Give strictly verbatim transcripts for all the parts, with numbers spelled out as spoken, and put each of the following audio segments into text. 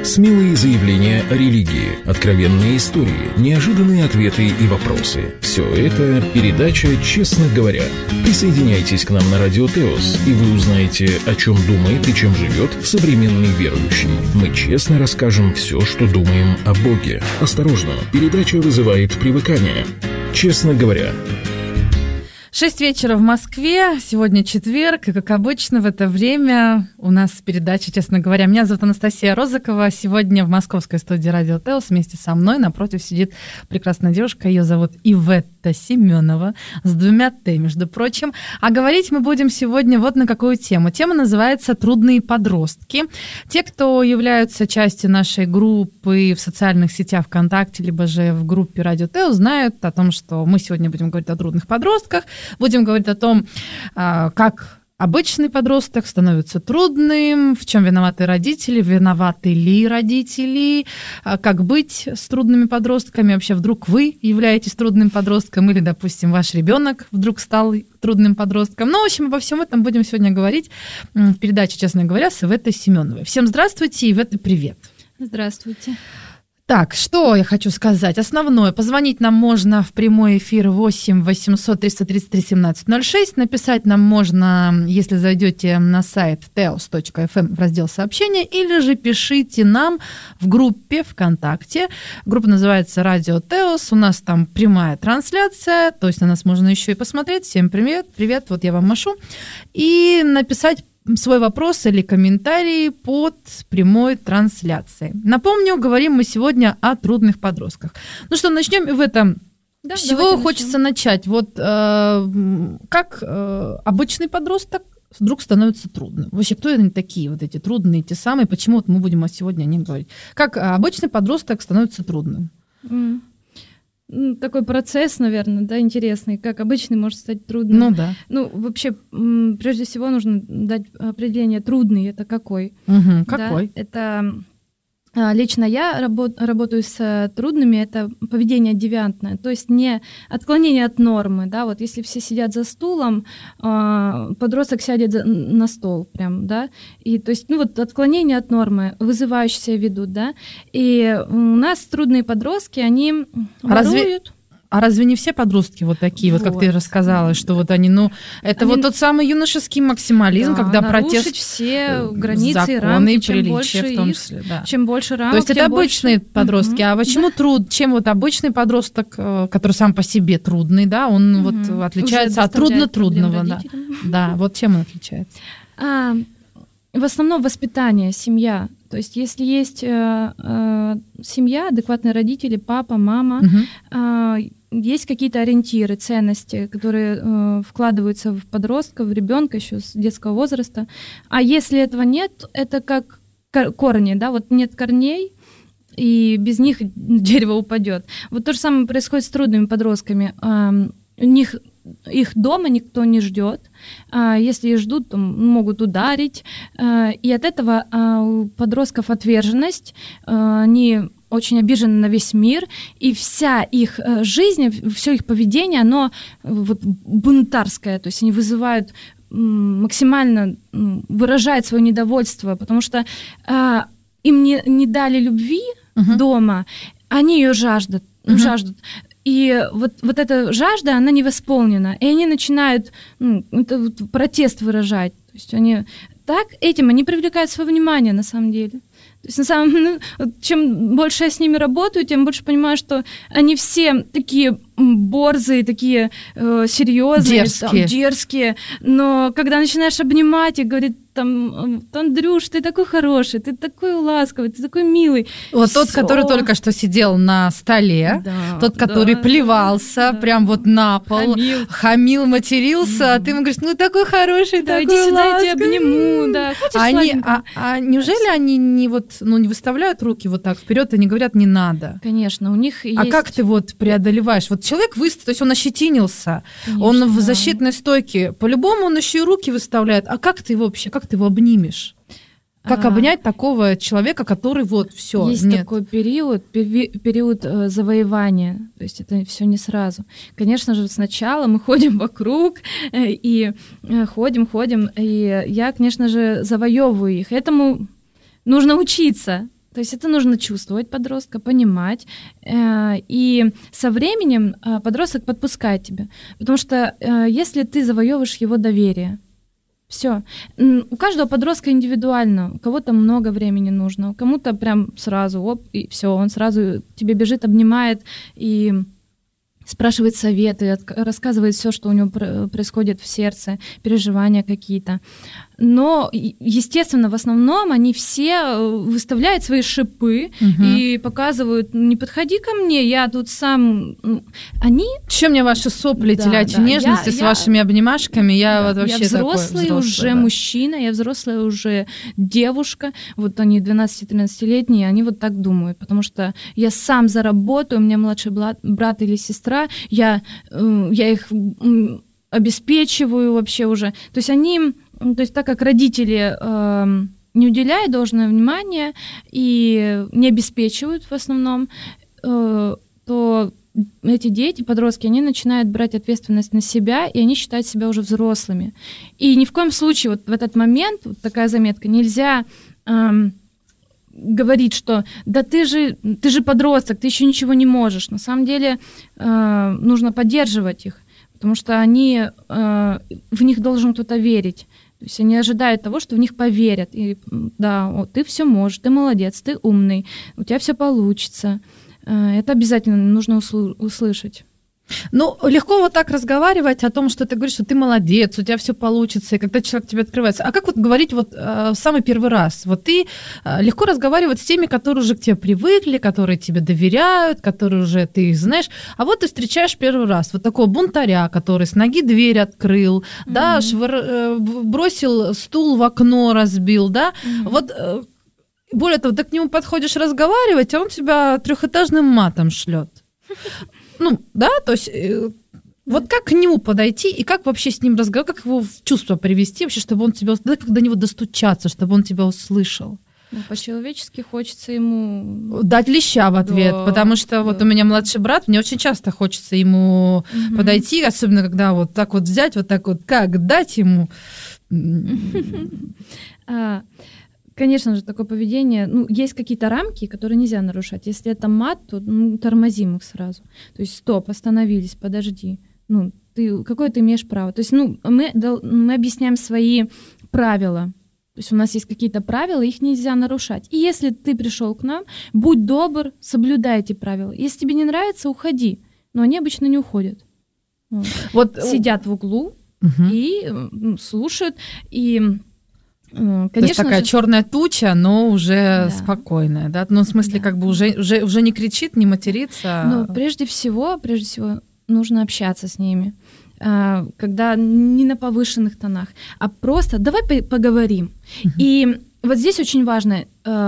Смелые заявления о религии, откровенные истории, неожиданные ответы и вопросы. Все это передача «Честно говоря». Присоединяйтесь к нам на Радио Теос, и вы узнаете, о чем думает и чем живет современный верующий. Мы честно расскажем все, что думаем о Боге. Осторожно, передача вызывает привыкание. «Честно говоря». Шесть вечера в Москве, сегодня четверг, и, как обычно, в это время у нас передача «Честно говоря». Меня зовут Анастасия Розыкова. Сегодня в московской студии Радио Теос вместе со мной напротив сидит прекрасная девушка. Ее зовут Иветта Семенова, с двумя «Т», между прочим. А говорить мы будем сегодня вот на какую тему. Тема называется «Трудные подростки». Те, кто являются частью нашей группы в социальных сетях ВКонтакте, либо же в группе Радио Теос, знают о том, что мы сегодня будем говорить о трудных подростках. Будем говорить о том, как обычный подросток становится трудным, в чем виноваты родители, виноваты ли родители, как быть с трудными подростками. Вообще, вдруг вы являетесь трудным подростком или, допустим, ваш ребенок вдруг стал трудным подростком. Ну, в общем, обо всем этом будем сегодня говорить в передаче «Честно говоря» с Иветтой Семеновой. Всем здравствуйте, Ивета, привет. Здравствуйте. Так, что я хочу сказать? Основное. Позвонить нам можно в прямой эфир восемь восемьсот триста тридцать три семнадцать ноль шесть. Написать нам можно, если зайдете на сайт теос точка эф эм в раздел «Сообщения», или же пишите нам в группе ВКонтакте. Группа называется «Радио Теос». У нас там прямая трансляция, то есть на нас можно еще и посмотреть. Всем привет, привет, вот я вам машу. И написать свой вопрос или комментарий под прямой трансляцией. Напомню, говорим мы сегодня о трудных подростках. Ну что, начнем в этом. Да, с чего хочется начнем. начать? Вот э, как э, обычный подросток вдруг становится трудным? Вообще, кто они такие, вот эти трудные, те самые? Почему вот мы будем сегодня о них говорить? Как обычный подросток становится трудным? Mm. Такой процесс, наверное, да, интересный, как обычный может стать трудным. Ну да. Ну, вообще, прежде всего нужно дать определение «трудный» — это какой? Угу, какой? Да, это лично я работ, работаю с трудными, это поведение девиантное, то есть не отклонение от нормы, да, вот если все сидят за стулом, подросток сядет на стол прям, да, и то есть, ну вот отклонение от нормы, вызывающе себя ведут, да, и у нас трудные подростки, они Разве... воруют. А разве не все подростки вот такие, вот, вот как ты рассказала, что вот они, ну, это они... вот тот самый юношеский максимализм, да, когда протест... все границы и рамки, чем больше в том их, числе, да. чем больше рамок, то есть это обычные больше... подростки, uh-huh. а почему да. труд, чем вот обычный подросток, который сам по себе трудный, да, он uh-huh. вот отличается от трудно-трудного, да. Да, вот чем он отличается? А, в основном воспитание, семья. То есть если есть э, э, семья, адекватные родители, папа, мама, uh-huh. э, есть какие-то ориентиры, ценности, которые э, вкладываются в подростка, в ребенка еще с детского возраста. А если этого нет, это как корни, да, вот нет корней, и без них дерево упадет. Вот то же самое происходит с трудными подростками. Э, у них их дома никто не ждет. Если их ждут, то могут ударить. И от этого у подростков отверженность, они очень обижены на весь мир, и вся их жизнь, все их поведение, оно вот бунтарское, то есть они вызывают максимально, выражают свое недовольство, потому что им не, не дали любви uh-huh. дома, они ее жаждут, uh-huh. жаждут. И вот, вот эта жажда, она не восполнена. И они начинают ну, это вот протест выражать. То есть они так этим они привлекают свое внимание на самом деле. То есть, на самом деле, ну, чем больше я с ними работаю, тем больше понимаю, что они все такие борзые, такие э, серьезные, дерзкие. Там, дерзкие. Но когда начинаешь обнимать и говорить, там, Андрюш, ты такой хороший, ты такой ласковый, ты такой милый. Вот тот, который только что сидел на столе, да, тот, который да, плевался да, прям вот на пол, хамил, хамил матерился, mm-hmm. а ты ему говоришь, ну такой хороший, да, такой иди сюда, ласковый. Я тебя обниму, да. А, они, а, а неужели они не вот, ну, не выставляют руки вот так вперед и не говорят, не надо? Конечно, у них есть... А как ты вот преодолеваешь? Вот человек выставил, то есть он ощетинился, конечно, он в защитной стойке, по-любому он еще и руки выставляет. А как ты его вообще, как ты его обнимешь? Как а, обнять такого человека, который вот все. Есть нет. такой период, период э, завоевания, то есть это все не сразу. Конечно же, сначала мы ходим вокруг э, и э, ходим, ходим, и я, конечно же, завоевываю их. Этому нужно учиться. То есть это нужно чувствовать подростка, понимать, э, и со временем э, подросток подпускает тебя, потому что э, если ты завоевываешь его доверие, все. У каждого подростка индивидуально, у кого-то много времени нужно, у кому-то прям сразу, оп, и все, он сразу тебе бежит, обнимает и спрашивает советы, рассказывает все, что у него происходит в сердце, переживания какие-то. Но, естественно, в основном они все выставляют свои шипы угу. и показывают: не подходи ко мне, я тут сам... Они... Чем мне ваши сопли, да, телячьи да. нежности я, с я... вашими обнимашками? Я да. вот вообще я взрослый такой, уже да. мужчина, я взрослая уже девушка. Вот они двенадцати-тринадцатилетние, они вот так думают, потому что я сам заработаю, у меня младший брат, брат или сестра, я, я их обеспечиваю вообще уже. То есть они... То есть так как родители э, не уделяют должное внимание и не обеспечивают в основном, э, то эти дети, подростки, они начинают брать ответственность на себя, и они считают себя уже взрослыми. И ни в коем случае вот в этот момент, вот такая заметка, нельзя э, говорить, что да ты же, ты же подросток, ты еще ничего не можешь. На самом деле э, нужно поддерживать их, потому что они, э, в них должен кто-то верить. То есть они ожидают того, что в них поверят. И да, о, ты все можешь, ты молодец, ты умный, у тебя все получится. Это обязательно нужно усл- услышать. Ну, легко вот так разговаривать о том, что ты говоришь, что ты молодец, у тебя все получится, и когда человек тебе открывается. А как вот говорить вот э, в самый первый раз? Вот ты э, легко разговаривать с теми, которые уже к тебе привыкли, которые тебе доверяют, которые уже ты их знаешь. А вот ты встречаешь первый раз вот такого бунтаря, который с ноги дверь открыл, mm-hmm. да, швыр, э, бросил стул в окно, разбил, да. Mm-hmm. Вот э, более того, ты к нему подходишь разговаривать, а он тебя трехэтажным матом шлет. Ну, да, то есть э, вот как к нему подойти и как вообще с ним разговаривать, как его в чувство привести вообще, чтобы он тебя, да, как до него достучаться, чтобы он тебя услышал. Ну, по-человечески хочется ему... Дать леща в ответ, да, потому что да. вот у меня младший брат, мне очень часто хочется ему угу. подойти, особенно когда вот так вот взять, вот так вот, как дать ему... Конечно же, такое поведение, ну, есть какие-то рамки, которые нельзя нарушать. Если это мат, то ну, тормозим их сразу. То есть стоп, остановились, подожди. Ну, ты, какое ты имеешь право? То есть, ну, мы, мы объясняем свои правила. То есть у нас есть какие-то правила, их нельзя нарушать. И если ты пришел к нам, будь добр, соблюдай эти правила. Если тебе не нравится, уходи. Но они обычно не уходят. Вот. Вот. Сидят в углу угу. и ну, слушают, и... Конечно, то есть такая же... черная туча, но уже да. спокойная, да? Ну, в смысле, да. как бы уже, уже, уже не кричит, не матерится. Но прежде всего, прежде всего, нужно общаться с ними, когда не на повышенных тонах, а просто давай поговорим. Uh-huh. И вот здесь очень важно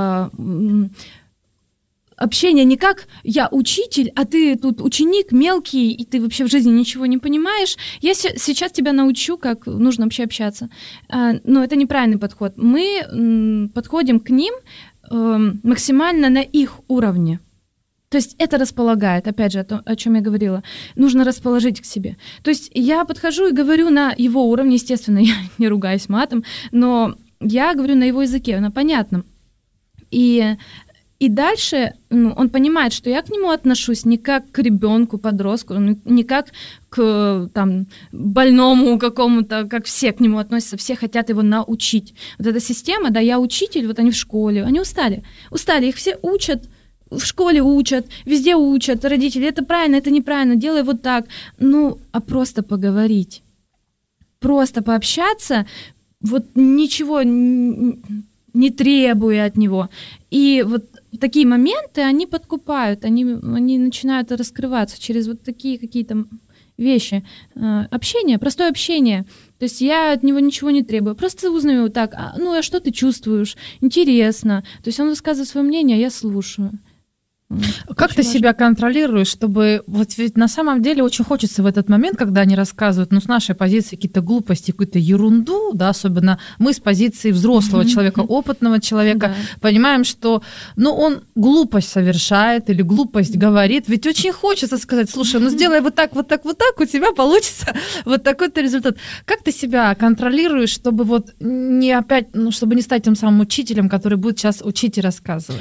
общение не как я учитель, а ты тут ученик мелкий, и ты вообще в жизни ничего не понимаешь. Я с- сейчас тебя научу, как нужно вообще общаться. А, но это неправильный подход. Мы м, подходим к ним э, максимально на их уровне. То есть это располагает, опять же, о, том, о чем я говорила. Нужно расположить к себе. То есть я подхожу и говорю на его уровне, естественно, я не ругаюсь матом, но я говорю на его языке, на понятном. И И дальше ну, он понимает, что я к нему отношусь не как к ребенку, подростку, не как к там, больному какому-то, как все к нему относятся, все хотят его научить. Вот эта система, да, я учитель, вот они в школе, они устали. Устали, их все учат, в школе учат, везде учат, родители, это правильно, это неправильно, делай вот так. Ну, а просто поговорить, просто пообщаться, вот ничего не требуя от него. И вот такие моменты, они подкупают, они, они начинают раскрываться через вот такие какие-то вещи. Общение, простое общение. То есть я от него ничего не требую, просто узнаю так, а, ну а что ты чувствуешь? Интересно. То есть он высказывает свое мнение, а я слушаю. Как очень ты важно. Себя контролируешь, чтобы... Вот ведь на самом деле очень хочется в этот момент, когда они рассказывают, ну, с нашей позиции какие-то глупости, какую-то ерунду, да, особенно мы с позиции взрослого mm-hmm. человека, опытного человека, да. понимаем, что, ну, он глупость совершает или глупость говорит, ведь очень хочется сказать, слушай, ну, сделай вот так, вот так, вот так, у тебя получится вот такой-то результат. Как ты себя контролируешь, чтобы вот не опять, ну, чтобы не стать тем самым учителем, который будет сейчас учить и рассказывать?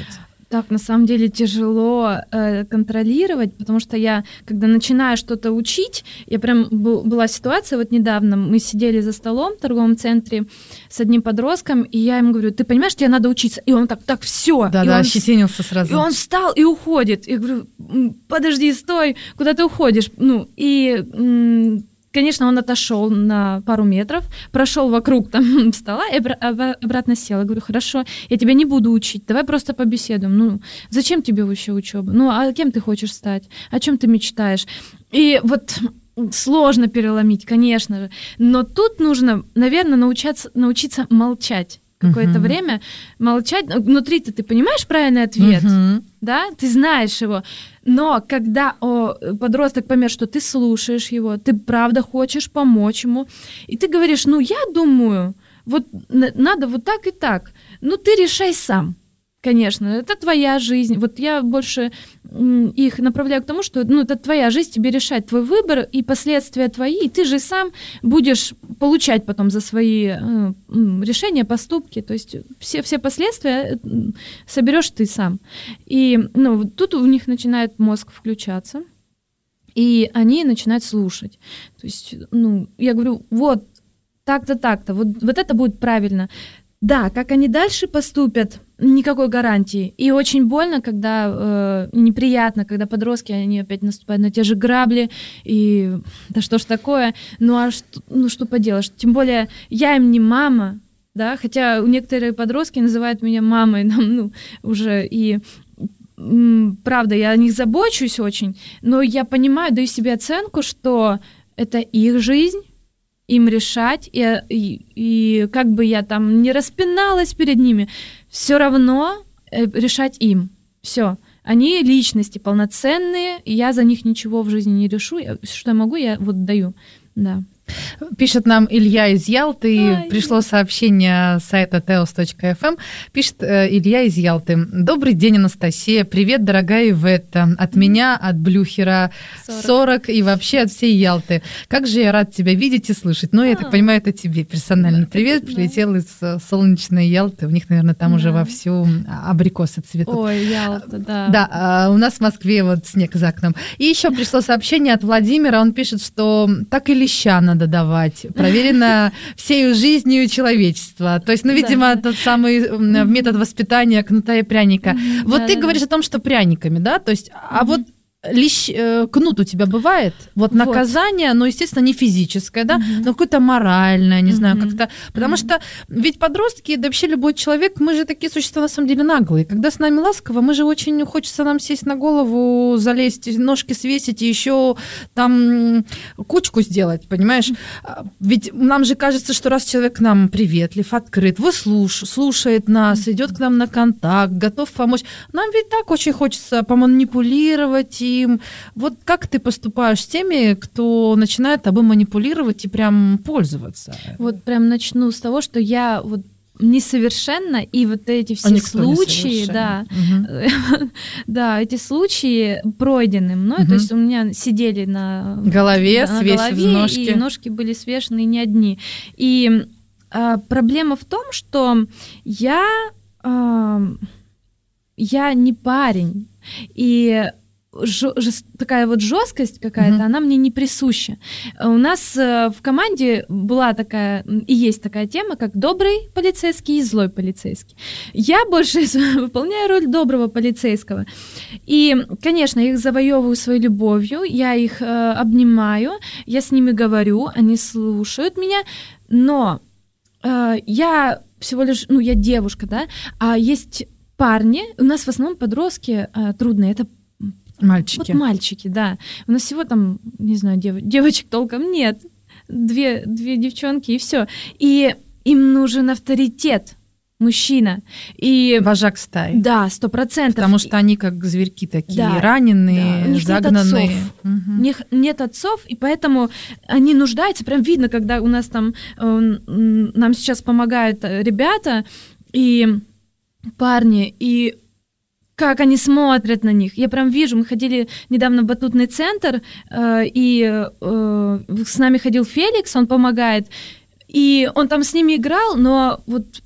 Так, на самом деле тяжело э, контролировать, потому что я, когда начинаю что-то учить, я прям был, была ситуация вот недавно, мы сидели за столом в торговом центре с одним подростком, и я ему говорю: ты понимаешь, тебе надо учиться? И он так, так, все. Да-да, ощетинился сразу. И он встал и уходит. Я говорю: подожди, стой, куда ты уходишь? Ну, и... М- Конечно, он отошел на пару метров, прошел вокруг там стола и обратно сел. Я говорю: хорошо, я тебя не буду учить, давай просто побеседуем. Ну, зачем тебе вообще учеба? Ну, а кем ты хочешь стать? О чем ты мечтаешь? И вот сложно переломить, конечно же. Но тут нужно, наверное, научаться, научиться молчать. Какое-то uh-huh. время молчать. Внутри-то ты понимаешь правильный ответ, uh-huh. да, ты знаешь его, но когда о, подросток поймет, что ты слушаешь его, ты правда хочешь помочь ему, и ты говоришь: ну, я думаю, вот надо вот так и так, ну, ты решай сам. Конечно, это твоя жизнь. Вот я больше их направляю к тому, что ну, это твоя жизнь, тебе решать твой выбор, и последствия твои, и ты же сам будешь получать потом за свои э, решения, поступки. То есть все, все последствия соберешь ты сам. И ну, тут у них начинает мозг включаться, и они начинают слушать. То есть, ну, я говорю: вот так-то, так-то, вот, вот это будет правильно. Да, как они дальше поступят, никакой гарантии. И очень больно, когда э, неприятно, когда подростки, они опять наступают на те же грабли, и да что ж такое, ну а что, ну, что поделаешь, тем более я им не мама, да, хотя некоторые подростки называют меня мамой, ну, уже, и м, правда, я о них забочусь очень, но я понимаю, даю себе оценку, что это их жизнь, им решать, и, и, и как бы я там не распиналась перед ними, все равно решать им. Все. Они личности полноценные, и я за них ничего в жизни не решу. Что я могу, я вот даю. Да. Пишет нам Илья из Ялты, Ай. Пришло сообщение с сайта теос точка эф эм. Пишет э, Илья из Ялты: добрый день, Анастасия, привет, дорогая Ивета, от меня, от Блюхера сорок. сорок и вообще от всей Ялты. Как же я рад тебя видеть и слышать. Но, я а. так понимаю, это тебе персональный привет, да. Прилетел из солнечной Ялты, у них, наверное, там да. уже вовсю абрикосы цветут. Ой, Ялта, да. Да, а у нас в Москве вот снег за окном. И еще пришло сообщение от Владимира, он пишет, что так и леща надо давать, проверено всей жизнью человечества. То есть, ну, видимо, да. тот самый метод воспитания кнута и пряника. Mm-hmm, вот да, ты да. говоришь о том, что пряниками, да? То есть, mm-hmm. а вот лещ, э, кнут у тебя бывает? Вот, вот наказание, но, естественно, не физическое, да, mm-hmm. но какое-то моральное, не mm-hmm. знаю, как-то. Потому mm-hmm. что ведь подростки, да вообще любой человек, мы же такие существа, на самом деле, наглые. Когда с нами ласково, мы же очень хочется нам сесть на голову, залезть, ножки свесить и еще там кучку сделать, понимаешь? Mm-hmm. Ведь нам же кажется, что раз человек к нам приветлив, открыт, выслуш, слушает нас, mm-hmm. идет к нам на контакт, готов помочь, нам ведь так очень хочется поманипулировать и вот как ты поступаешь с теми, кто начинает тобой манипулировать и прям пользоваться? Вот прям начну с того, что я вот несовершенна, и вот эти все а случаи, да, угу. да, эти случаи пройдены мной, угу. то есть у меня сидели на голове, да, на свесив голове, ножки. И ножки были свешены не одни. И а, проблема в том, что я, а, я не парень, и Жё, жест, такая вот жесткость какая-то, mm-hmm. она мне не присуща. У нас э, в команде была такая, и есть такая тема, как добрый полицейский и злой полицейский. Я больше выполняю роль доброго полицейского. И, конечно, я их завоевываю своей любовью, я их э, обнимаю, я с ними говорю, они слушают меня, но э, я всего лишь, ну, я девушка, да, а есть парни, у нас в основном подростки э, трудные, это Мальчики. Вот мальчики, да. У нас всего там, не знаю, дев... девочек толком нет. Две, две девчонки, и все. И им нужен авторитет, мужчина. И... Вожак стаи. Да, сто процентов. Потому что они как зверьки такие, да, раненые, да. У них загнанные. Нет отцов. Угу. У них нет отцов, и поэтому они нуждаются. Прям видно, когда у нас там... Э, нам сейчас помогают ребята и парни, и как они смотрят на них. Я прям вижу, мы ходили недавно в батутный центр, э, и э, с нами ходил Феликс, он помогает, и он там с ними играл, но вот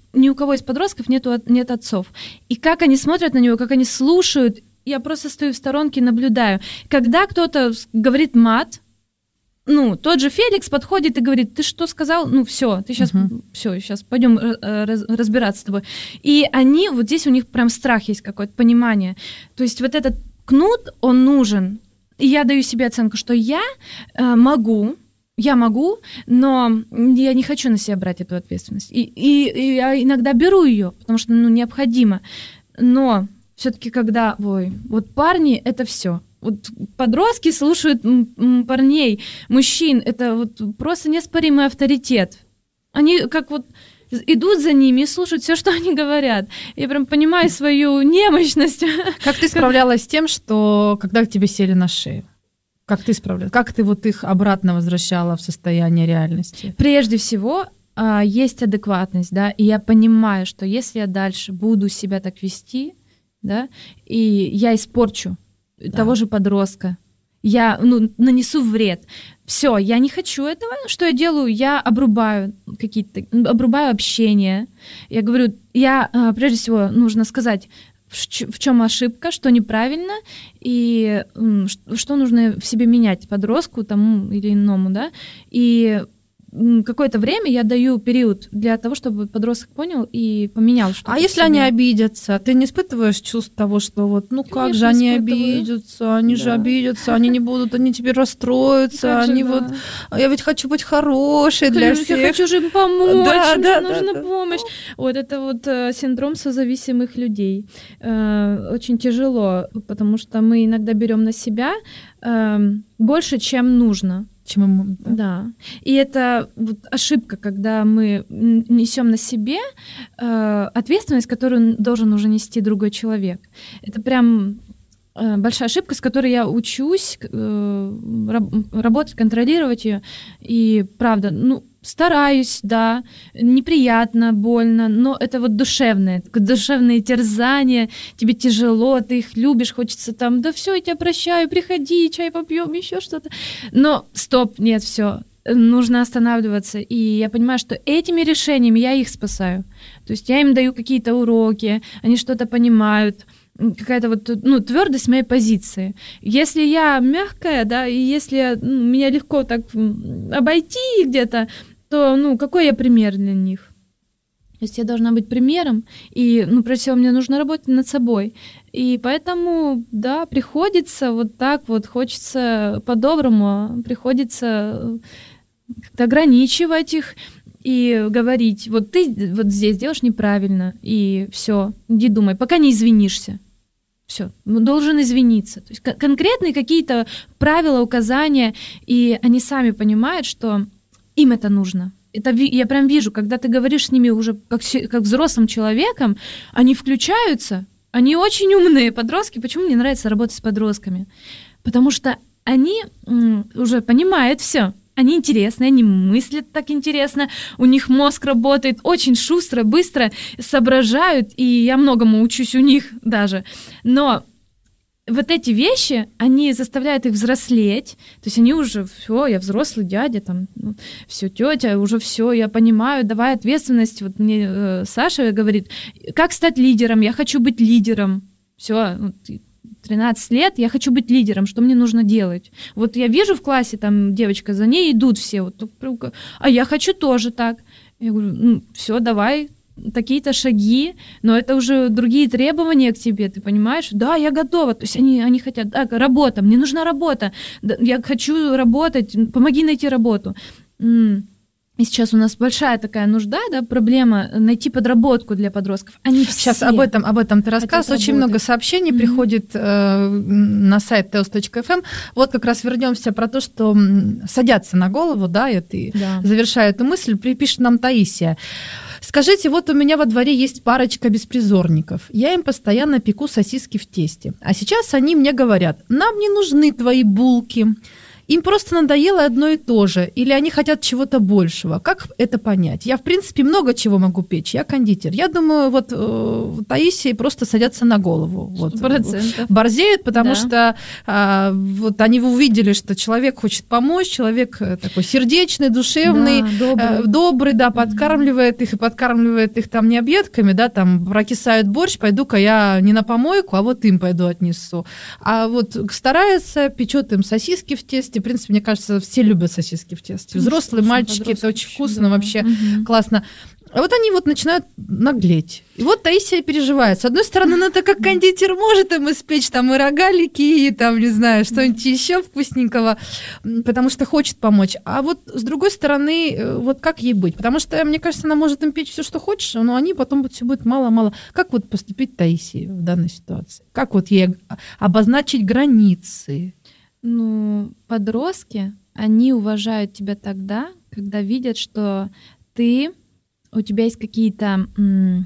ни у кого из подростков нету, нет отцов. И как они смотрят на него, как они слушают, я просто стою в сторонке и наблюдаю. Когда кто-то говорит мат, ну, тот же Феликс подходит и говорит: ты что сказал? Ну, все, ты сейчас, uh-huh. все, сейчас пойдем раз, разбираться с тобой. И они, вот здесь у них прям страх есть какое-то, понимание. То есть вот этот кнут, он нужен. И я даю себе оценку, что я э, могу, я могу, но я не хочу на себя брать эту ответственность. И, и, и я иногда беру ее, потому что, ну, необходимо. Но все-таки когда, ой, вот парни — это все. Вот подростки слушают парней, мужчин, это вот просто неоспоримый авторитет. Они как вот идут за ними и слушают все, что они говорят. Я прям понимаю свою немощность. Как ты справлялась с тем, что когда к тебе сели на шею? Как ты справлялась? Как ты вот их обратно возвращала в состояние реальности? Прежде всего, есть адекватность, да, и я понимаю, что если я дальше буду себя так вести, да, и я испорчу да. того же подростка, я ну, нанесу вред. Все, я не хочу этого. Что я делаю? Я обрубаю какие-то, обрубаю общение. Я говорю, я прежде всего нужно сказать, в чем ошибка, что неправильно и что нужно в себе менять подростку тому или иному, да. И какое-то время я даю период для того, чтобы подросток понял и поменял что-то. А если они обидятся? Ты не испытываешь чувств того, что вот, ну как Конечно, же они испытываю. обидятся, они да. же обидятся, они не будут, они теперь расстроятся, как они же, вот... Да. Я ведь хочу быть хорошей для всех. Я хочу же им помочь, да, им да, нужна да, помощь. Да. Вот это вот э, синдром созависимых людей. Э, очень тяжело, потому что мы иногда берем на себя э, больше, чем нужно. Чем ему, да. да. И это вот ошибка, когда мы несем на себе э, ответственность, которую должен уже нести другой человек. Это прям э, большая ошибка, с которой я учусь э, раб- работать, контролировать ее. И правда, ну, стараюсь, да, неприятно, больно, но это вот душевное, душевные терзания, тебе тяжело, ты их любишь, хочется там, да все, я тебя прощаю, приходи, чай попьем, еще что-то. Но стоп, нет, все, нужно останавливаться. И я понимаю, что этими решениями я их спасаю. То есть я им даю какие-то уроки, они что-то понимают, какая-то вот, ну, твердость моей позиции. Если я мягкая, да, и если ну, меня легко так обойти где-то, то, ну, какой я пример для них? То есть я должна быть примером, и, ну, прежде всего, мне нужно работать над собой. И поэтому, да, приходится вот так вот, хочется по-доброму, приходится как-то ограничивать их и говорить, вот ты вот здесь делаешь неправильно, и все, иди думай, пока не извинишься. Все, должен извиниться. То есть конкретные какие-то правила, указания, и они сами понимают, что им это нужно. Это я прям вижу, когда ты говоришь с ними уже как, как взрослым человеком, они включаются, они очень умные подростки. Почему мне нравится работать с подростками? Потому что они м, уже понимают все. Они интересные, они мыслят так интересно, у них мозг работает очень шустро, быстро, соображают, и я многому учусь у них даже. Но вот эти вещи, они заставляют их взрослеть, то есть они уже, все, я взрослый дядя, там, ну, все, тетя, уже все, я понимаю, давай ответственность. Вот мне э, Саша говорит, как стать лидером, я хочу быть лидером, все, тринадцать лет, я хочу быть лидером, что мне нужно делать? Вот я вижу в классе, там девочка, за ней идут все, вот, а я хочу тоже так. Я говорю, ну, все, давай, такие-то шаги, но это уже другие требования к тебе, ты понимаешь? Да, я готова. То есть они, они хотят, так, работа, мне нужна работа, я хочу работать, помоги найти работу. И сейчас у нас большая такая нужда, да, проблема найти подработку для подростков. Они сейчас все об этом, об этом ты рассказываешь. Очень много сообщений mm-hmm. приходит э, на сайт теос точка эф эм. Вот как раз вернемся про то, что садятся на голову, да, и ты да. завершая эту мысль, пишет нам Таисия. Скажите, вот у меня во дворе есть парочка беспризорников. Я им постоянно пеку сосиски в тесте. А сейчас они мне говорят, нам не нужны твои булки. им просто надоело одно и то же, или они хотят чего-то большего. Как это понять? Я, в принципе, много чего могу печь, я кондитер. Я думаю, вот э, Таисии просто садятся на голову. Вот, сто процентов. Борзеют, потому да. что э, вот они увидели, что человек хочет помочь, человек такой сердечный, душевный, да, добрый. Э, добрый, да, подкармливает их, и подкармливает их там не объедками, да, там прокисает борщ, пойду-ка я не на помойку, а вот им пойду отнесу. А вот старается, печет им сосиски в тесте. В принципе, мне кажется, все любят сосиски в тесте. Взрослые, ну, мальчики, это очень вкусно, да. вообще угу. классно. А вот они вот начинают наглеть. И вот Таисия переживает. С одной стороны, она так как кондитер может им испечь там и рогалики, и там, не знаю, что-нибудь еще вкусненького, потому что хочет помочь. А вот с другой стороны, вот как ей быть? Потому что, мне кажется, она может им печь все, что хочешь, но они потом вот все будет мало-мало. Как вот поступить Таисии в данной ситуации? Как вот ей обозначить границы? Ну, подростки, они уважают тебя тогда, когда видят, что ты... у тебя есть какие-то м,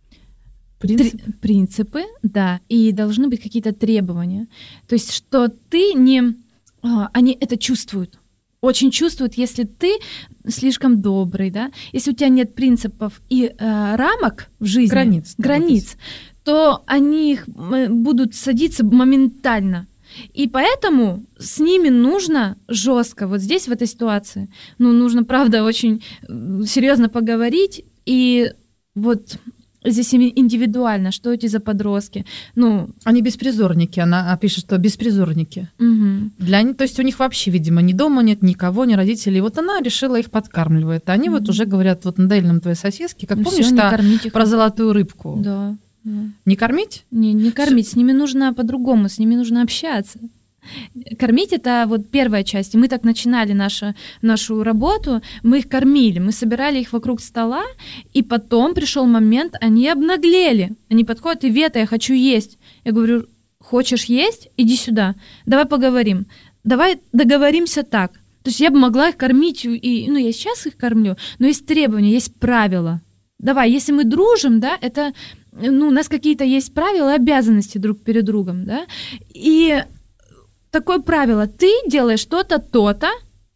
принципы. Тр- принципы, да, и должны быть какие-то требования. То есть, что ты не... А, они это чувствуют. Очень чувствуют, если ты слишком добрый, да, если у тебя нет принципов и э, рамок в жизни, границ, границ то они их будут садиться моментально. И поэтому с ними нужно жестко, вот здесь, в этой ситуации, ну, нужно, правда, очень серьезно поговорить, и вот здесь индивидуально, что эти за подростки. Ну, они беспризорники, она пишет, что беспризорники. Угу. Для них, то есть у них вообще, видимо, ни дома нет, никого, ни родителей. Вот она решила их подкармливать. А они угу. вот уже говорят, вот надоели нам твои сосиски, как ну, помнишь, что про золотую рыбку? Да. Не кормить? Не, не кормить. С ними нужно по-другому, с ними нужно общаться. Кормить — это вот первая часть. Мы так начинали нашу, нашу работу, мы их кормили, мы собирали их вокруг стола, и потом пришел момент, они обнаглели. Они подходят, и Вета, я хочу есть. Я говорю, хочешь есть? Иди сюда, давай поговорим. Давай договоримся так. То есть я бы могла их кормить, и, ну, я сейчас их кормлю, но есть требования, есть правила. Давай, если мы дружим, да, это... Ну, у нас какие-то есть правила и обязанности друг перед другом, да, и такое правило, ты делаешь что-то, то-то,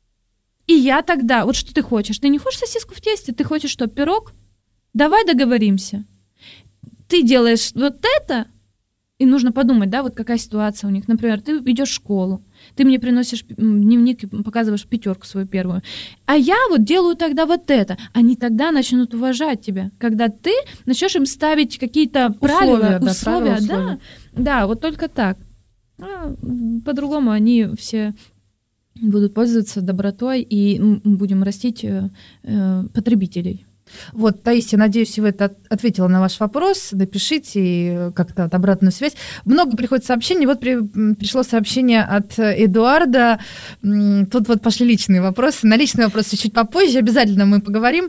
и я тогда, вот что ты хочешь, ты не хочешь сосиску в тесте, ты хочешь что, пирог? Давай договоримся. Ты делаешь вот это, и нужно подумать, да, вот какая ситуация у них, например, ты идешь в школу, ты мне приносишь дневник, показываешь пятерку свою первую. А я вот делаю тогда вот это. Они тогда начнут уважать тебя, когда ты начнешь им ставить какие-то правила, условия, да, условия, правила, да, условия. Да, вот только так. А по-другому они все будут пользоваться добротой, и будем растить э, потребителей. Вот, Таисия, надеюсь, вы это ответила на ваш вопрос. Напишите как-то обратную связь. Много приходит сообщений. Вот при, пришло сообщение от Эдуарда. Тут вот пошли личные вопросы. На личные вопросы чуть попозже. Обязательно мы поговорим.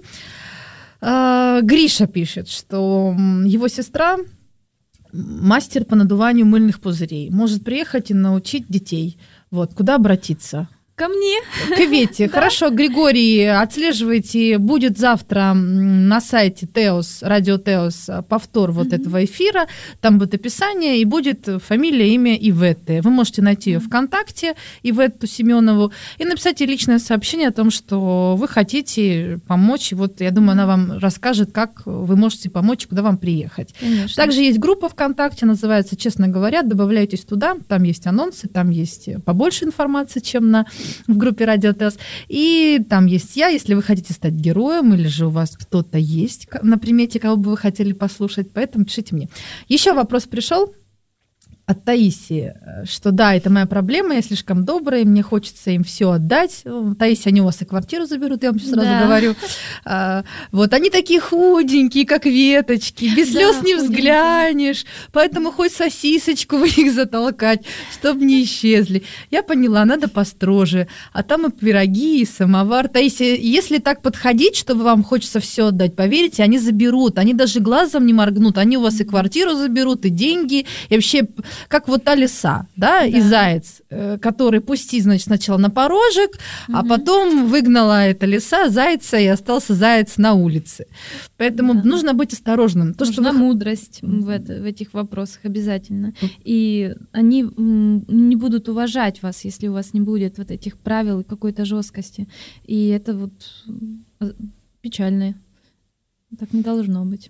Гриша пишет, что его сестра мастер по надуванию мыльных пузырей. Может приехать и научить детей. Вот, куда обратиться? Ко мне. К Вете. Хорошо, Григорий, отслеживайте. Будет завтра на сайте Теос, радио Теос, повтор вот mm-hmm. этого эфира. Там будет описание, и будет фамилия, имя Иветты. Вы можете найти ее ВКонтакте, Иветту Семенову, и написать ей личное сообщение о том, что вы хотите помочь. И вот, я думаю, она вам расскажет, как вы можете помочь, куда вам приехать. Конечно. Также есть группа ВКонтакте, называется «Честно говоря». Добавляйтесь туда, там есть анонсы, там есть побольше информации, чем на... в группе Радио Теос. И там есть я, если вы хотите стать героем, или же у вас кто-то есть на примете, кого бы вы хотели послушать, поэтому пишите мне. Еще вопрос пришел от Таисии, что да, это моя проблема, я слишком добрая, мне хочется им все отдать. Таисия, они у вас и квартиру заберут, я вам сейчас сразу да. говорю. А, вот, они такие худенькие, как веточки, без да, слез не худенькие. Взглянешь, поэтому хоть сосисочку в них затолкать, чтобы не исчезли. Я поняла, надо построже. А там и пироги, и самовар. Таисия, если так подходить, что вам хочется все отдать, поверьте, они заберут, они даже глазом не моргнут, они у вас и квартиру заберут, и деньги, и вообще... как вот та лиса, да, да. и заяц, который пусти, значит, сначала на порожек, угу. а потом выгнала эта лиса зайца, и остался заяц на улице. Поэтому да. нужно быть осторожным. То, Нужна что вы... мудрость в, это, в этих вопросах обязательно. И они не будут уважать вас, если у вас не будет вот этих правил и какой-то жесткости. И это вот печально. Так не должно быть.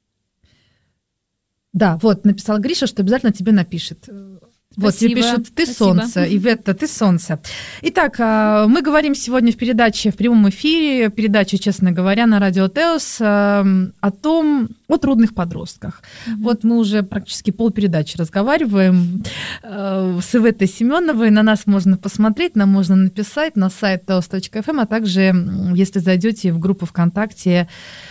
Да, вот, написал Гриша, что обязательно тебе напишет. Вот, тебе пишут, ты Спасибо. Солнце, Ивета, ты солнце. Итак, мы говорим сегодня в передаче, в прямом эфире, передаче, честно говоря, на Радио Теос о том, о трудных подростках. Mm-hmm. Вот мы уже практически полпередачи разговариваем с Иветой Семеновой. На нас можно посмотреть, нам можно написать на сайт теос точка эф эм, а также, если зайдете в группу ВКонтакте,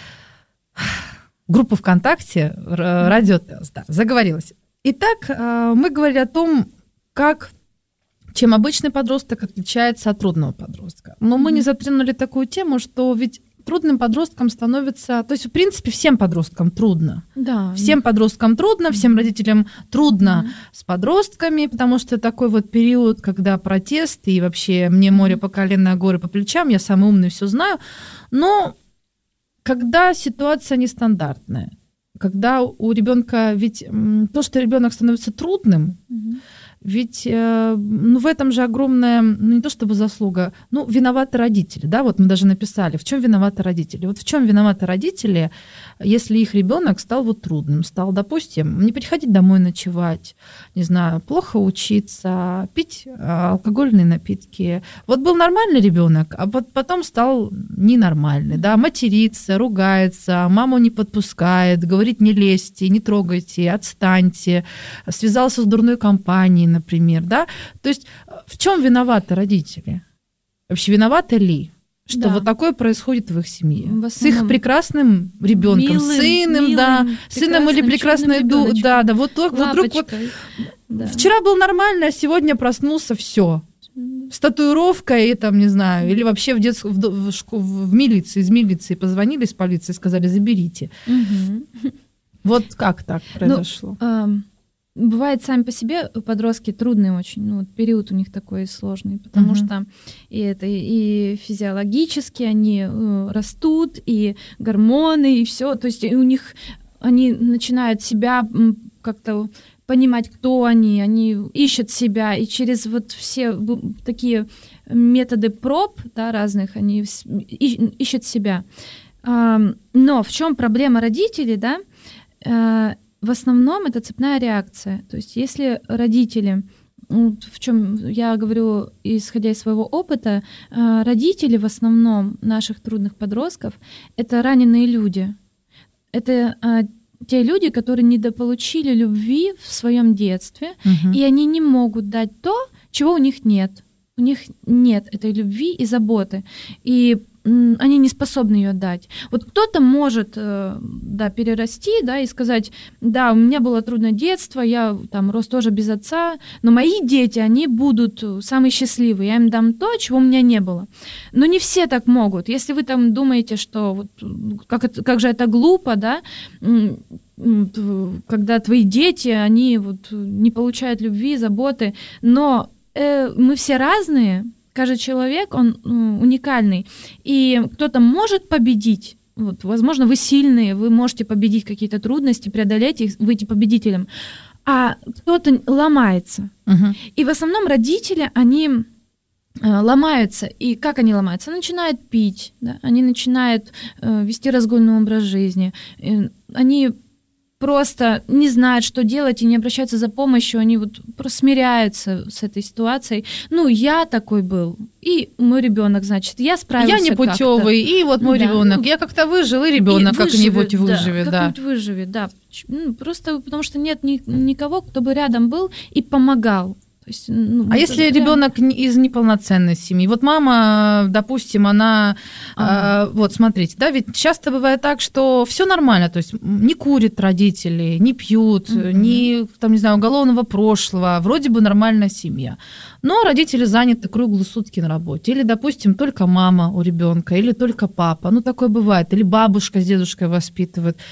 группу ВКонтакте Радио Теос, да, заговорилась. Итак, мы говорили о том, как, чем обычный подросток отличается от трудного подростка. Но мы mm-hmm. не затронули такую тему, что ведь трудным подростком становится... То есть, в принципе, всем подросткам трудно. Да. Всем подросткам трудно, всем родителям трудно mm-hmm. с подростками, потому что такой вот период, когда протест, и вообще мне море по колено, горы по плечам, я самый умный, все знаю. Но когда ситуация нестандартная, когда у ребенка, ведь то, что ребенок становится трудным, угу. ведь ну, в этом же огромная, ну не то чтобы заслуга, ну виноваты родители, да, вот мы даже написали, в чем виноваты родители. Вот в чем виноваты родители, если их ребенок стал вот трудным, стал, допустим, не приходить домой ночевать, не знаю, плохо учиться, пить алкогольные напитки. Вот был нормальный ребенок, а потом стал ненормальный, да, матерится, ругается, маму не подпускает, говорит, не лезьте, не трогайте, отстаньте, связался с дурной компанией, например, да. То есть в чем виноваты родители? Вообще виноваты ли, что да. вот такое происходит в их семье? В с их прекрасным ребенком, сыном, милым, да, сыном или прекрасной ду, да, да, вот, вот вдруг вот да. вчера был нормально, а сегодня проснулся, все. С татуировкой, и там, не знаю, или вообще в, детск... в, в, в, в милиции, из милиции позвонили, из полиции, сказали, заберите. Угу. Вот как так произошло? Ну, а... Бывает, сами по себе подростки трудные очень, ну, вот период у них такой сложный, потому uh-huh. что и это и физиологически они э, растут, и гормоны, и все, то есть у них они начинают себя как-то понимать, кто они, они ищут себя, и через вот все такие методы проб, да, разных, они ищут себя. Но в чем проблема родителей, да? В основном это цепная реакция. То есть если родители, в чем я говорю, исходя из своего опыта, родители в основном наших трудных подростков — это раненые люди. Это те люди, которые недополучили любви в своем детстве, угу. и они не могут дать то, чего у них нет. У них нет этой любви и заботы. И они не способны ее дать. Вот кто-то может, да, перерасти, да, и сказать, да, у меня было трудное детство, я там рос тоже без отца, но мои дети, они будут самые счастливые, я им дам то, чего у меня не было. Но не все так могут. Если вы там думаете, что вот, как, это, как же это глупо, да, когда твои дети, они вот не получают любви, заботы, но э, мы все разные. Каждый человек, он уникальный, и кто-то может победить, вот, возможно, вы сильные, вы можете победить какие-то трудности, преодолеть их, выйти победителем, а кто-то ломается. Uh-huh. И в основном родители, они ломаются, и как они ломаются? Они начинают пить, да? Они начинают вести разгульный образ жизни, они просто не знают, что делать, и не обращаются за помощью, они вот просто смиряются с этой ситуацией. Ну, я такой был, и мой ребенок, значит, я справился. Я не путевый, и вот мой да. ребенок. Я как-то выжил, и ребенок как-нибудь выживет, да. Как-нибудь выживет, да. Ну, просто потому что нет ни, никого, кто бы рядом был и помогал. То есть, ну, а если прям... ребенок из неполноценной семьи? Вот мама, допустим, она, ага. э, вот смотрите, да, ведь часто бывает так, что все нормально, то есть не курят родители, не пьют, угу. ни, там, не знаю, уголовного прошлого, вроде бы нормальная семья. Но родители заняты круглые сутки на работе. Или, допустим, только мама у ребенка, или только папа. Ну, такое бывает. Или бабушка с дедушкой воспитывают.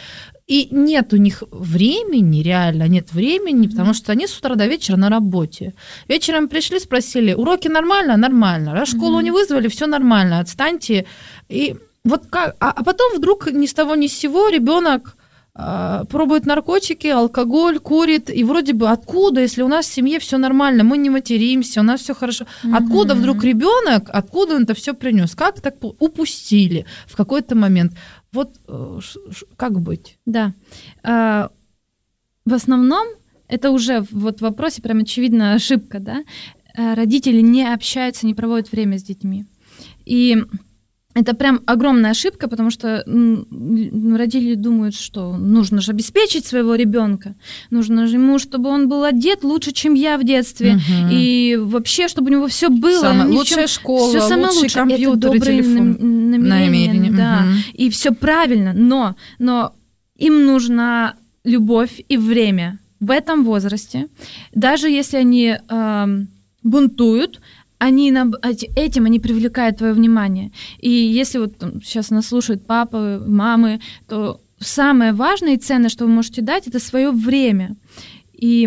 и нет у них времени, реально нет времени, потому что они с утра до вечера на работе. Вечером пришли, спросили, уроки нормально? Нормально. Раз школу mm-hmm. не вызвали, все нормально, отстаньте. И вот как, а, а потом вдруг ни с того ни с сего ребенок а, пробует наркотики, алкоголь, курит, и вроде бы откуда, если у нас в семье все нормально, мы не материмся, у нас все хорошо, mm-hmm. откуда вдруг ребенок, откуда он это все принес, как так упустили в какой-то момент? Вот как быть? Да, а, в основном это уже вот в вопросе прям очевидная ошибка, да? Родители не общаются, не проводят время с детьми, и это прям огромная ошибка, потому что родители думают, что нужно же обеспечить своего ребенка, нужно же ему, чтобы он был одет лучше, чем я в детстве, угу. и вообще, чтобы у него все было. Самая лучшая школа, всё самое лучший компьютер и телефон. Намерения, да, угу. и все правильно, но, но им нужна любовь и время в этом возрасте, даже если они э, бунтуют. Они, этим они привлекают твое внимание. И если вот сейчас нас слушают папы, мамы, то самое важное и ценное, что вы можете дать, это свое время. И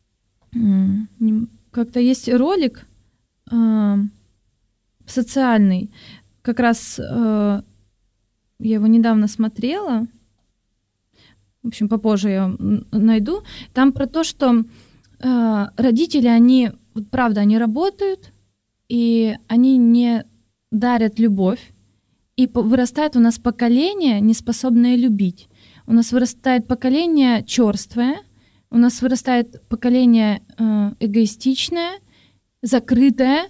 как-то есть ролик э, социальный, как раз э, я его недавно смотрела, в общем, попозже я найду, там про то, что э, родители, они, вот правда, они работают, и они не дарят любовь, и вырастает у нас поколение, неспособное любить. У нас вырастает поколение чёрствое, у нас вырастает поколение э, эгоистичное, закрытое,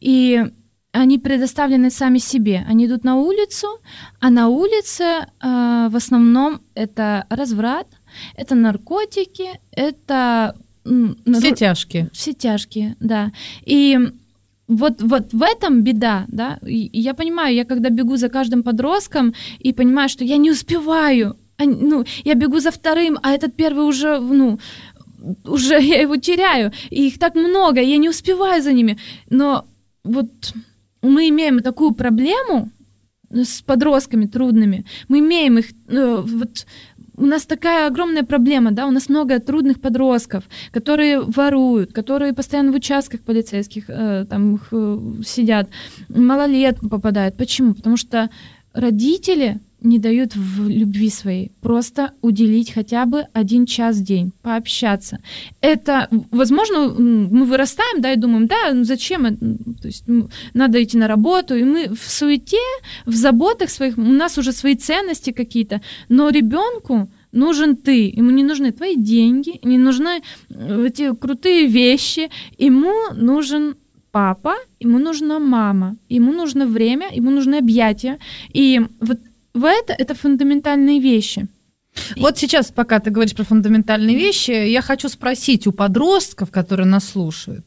и они предоставлены сами себе. Они идут на улицу, а на улице э, в основном это разврат, это наркотики, это... Все тяжкие. Все тяжкие, да. И... Вот, вот в этом беда, да, и я понимаю, я когда бегу за каждым подростком и понимаю, что я не успеваю, ну, я бегу за вторым, а этот первый уже, ну, уже я его теряю, и их так много, я не успеваю за ними, но вот мы имеем такую проблему с подростками трудными, мы имеем их, вот, у нас такая огромная проблема, да, у нас много трудных подростков, которые воруют, которые постоянно в участках полицейских э, там э, сидят, в малолетку попадают. Почему? Потому что родители не дают в любви своей просто уделить хотя бы один час в день, пообщаться. Это, возможно, мы вырастаем, да, и думаем, да, ну зачем, то есть надо идти на работу, и мы в суете, в заботах своих, у нас уже свои ценности какие-то, но ребенку нужен ты, ему не нужны твои деньги, не нужны эти крутые вещи, ему нужен папа, ему нужна мама, ему нужно время, ему нужны объятия, и вот в это это фундаментальные вещи. Вот сейчас, пока ты говоришь про фундаментальные вещи, я хочу спросить у подростков, которые нас слушают,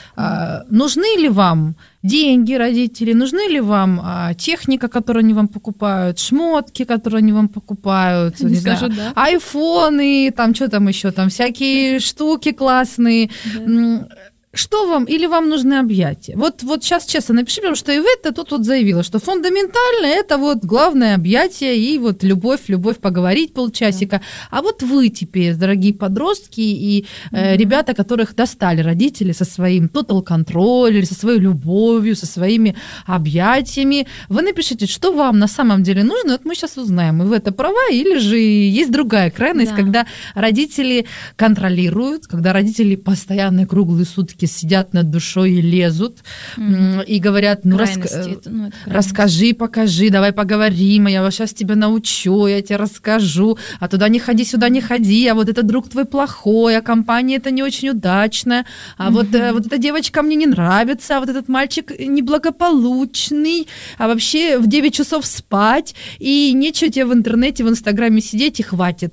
а, нужны ли вам деньги, родители, нужны ли вам а, техника, которую они вам покупают, шмотки, которые они вам покупают, не скажу, знаю, да. айфоны, там что там еще, там всякие штуки классные. Да. Что вам, или вам нужны объятия? Вот, вот сейчас честно напиши, потому что Ивета тут вот заявила, что фундаментально это вот главное объятие и вот любовь, любовь поговорить полчасика. Да. А вот вы теперь, дорогие подростки и э, mm-hmm. ребята, которых достали родители со своим total control, или со своей любовью, со своими объятиями, вы напишите, что вам на самом деле нужно, вот мы сейчас узнаем, Ивета права, или же есть другая крайность, да. когда родители контролируют, когда родители постоянно круглые сутки сидят над душой и лезут, mm-hmm. и говорят, ну, раска... это, ну расскажи, покажи, давай поговорим, я сейчас тебя научу, я тебе расскажу, а туда не ходи, сюда не ходи, а вот этот друг твой плохой, а компания это не очень удачная, а mm-hmm. вот, вот эта девочка мне не нравится, а вот этот мальчик неблагополучный, а вообще в девять часов спать, и нечего тебе в интернете, в Инстаграме сидеть, и хватит.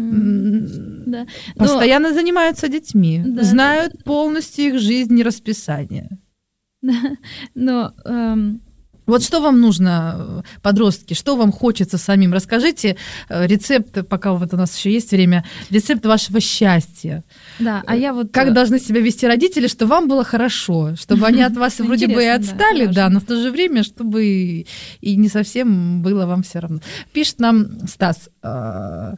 Mm-hmm. Да. Постоянно Но... занимаются детьми, да, знают да. полностью их жизнь и расписание. Да. Но эм... вот что вам нужно, подростки, что вам хочется самим? Расскажите рецепт, пока вот у нас еще есть время, рецепт вашего счастья. Да, а я вот... Как должны себя вести родители, чтобы вам было хорошо, чтобы они от вас вроде бы и отстали, да, но в то же время, чтобы и не совсем было вам все равно. Пишет нам Стас: